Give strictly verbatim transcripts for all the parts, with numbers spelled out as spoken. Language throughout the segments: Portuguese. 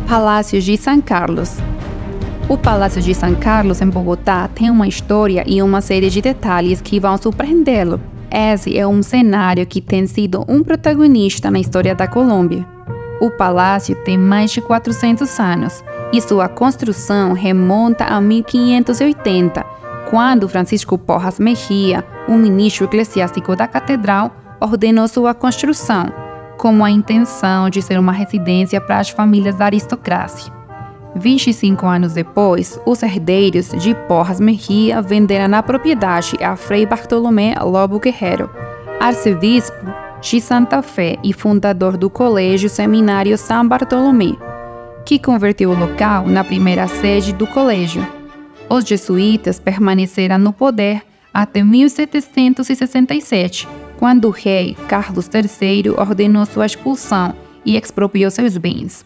Palácio de São Carlos. O Palácio de São Carlos, em Bogotá, tem uma história e uma série de detalhes que vão surpreendê-lo. Esse é um cenário que tem sido um protagonista na história da Colômbia. O palácio tem mais de quatrocentos anos e sua construção remonta a mil quinhentos e oitenta, quando Francisco Porras Mejía, um ministro eclesiástico da catedral, ordenou sua construção, com a intenção de ser uma residência para as famílias da aristocracia. vinte e cinco anos depois, os herdeiros de Porras Mejía venderam a propriedade a Frei Bartolomé Lobo Guerrero, arcebispo de Santa Fé e fundador do Colégio Seminário São Bartolomé, que converteu o local na primeira sede do colégio. Os jesuítas permaneceram no poder até mil setecentos e sessenta e sete, quando o rei Carlos terceiro ordenou sua expulsão e expropriou seus bens.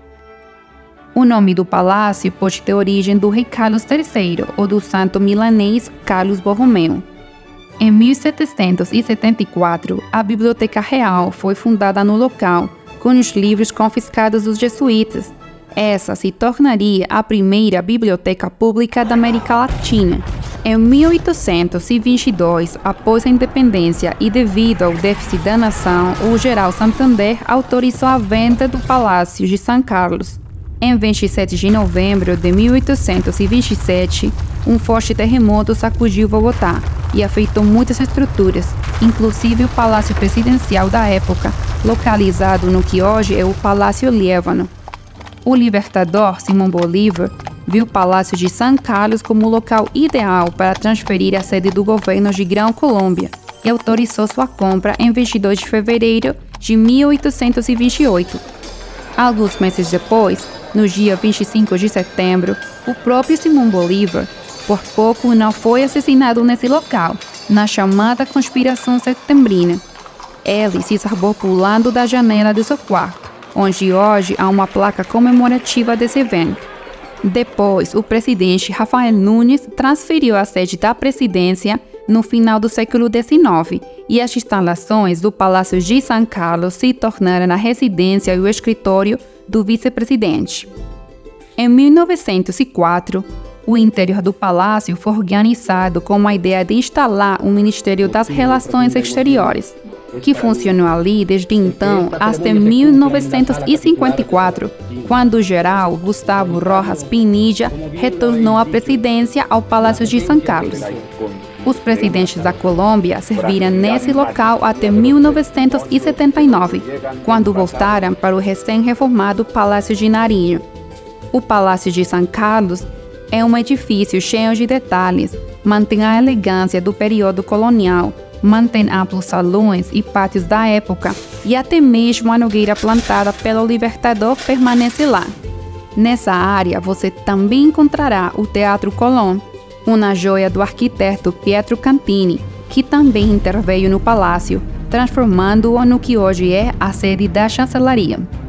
O nome do palácio pode ter origem do rei Carlos terceiro ou do santo milanês Carlos Borromeu. Em mil setecentos e setenta e quatro, a Biblioteca Real foi fundada no local, com os livros confiscados dos jesuítas. Essa se tornaria a primeira biblioteca pública da América Latina. Em mil oitocentos e vinte e dois, após a independência e devido ao déficit da nação, o General Santander autorizou a venda do Palácio de São Carlos. Em vinte e sete de novembro de mil oitocentos e vinte e sete, um forte terremoto sacudiu Bogotá e afetou muitas estruturas, inclusive o Palácio Presidencial da época, localizado no que hoje é o Palácio Líbano. O libertador Simão Bolívar viu o Palácio de São Carlos como o local ideal para transferir a sede do governo de Grã-Colômbia e autorizou sua compra em vinte e dois de fevereiro de mil oitocentos e vinte e oito. Alguns meses depois, no dia vinte e cinco de setembro, o próprio Simão Bolívar, por pouco, não foi assassinado nesse local, na chamada Conspiração Setembrina. Ele se salvou pulando da janela do seu quarto, onde hoje há uma placa comemorativa desse evento. Depois, o presidente Rafael Núñez transferiu a sede da presidência no final do século dezenove e as instalações do Palácio de São Carlos se tornaram a residência e o escritório do vice-presidente. Em mil novecentos e quatro, o interior do palácio foi organizado com a ideia de instalar o Ministério das Relações Exteriores, que funcionou ali desde então até mil novecentos e cinquenta e quatro, quando o general Gustavo Rojas Pinilla retornou à presidência ao Palácio de São Carlos. Os presidentes da Colômbia serviram nesse local até mil novecentos e setenta e nove, quando voltaram para o recém-reformado Palácio de Nariño. O Palácio de São Carlos é um edifício cheio de detalhes, mantém a elegância do período colonial, mantém amplos salões e pátios da época e até mesmo a nogueira plantada pelo Libertador permanece lá. Nessa área você também encontrará o Teatro Colón, uma joia do arquiteto Pietro Cantini, que também interveio no palácio, transformando-o no que hoje é a sede da chancelaria.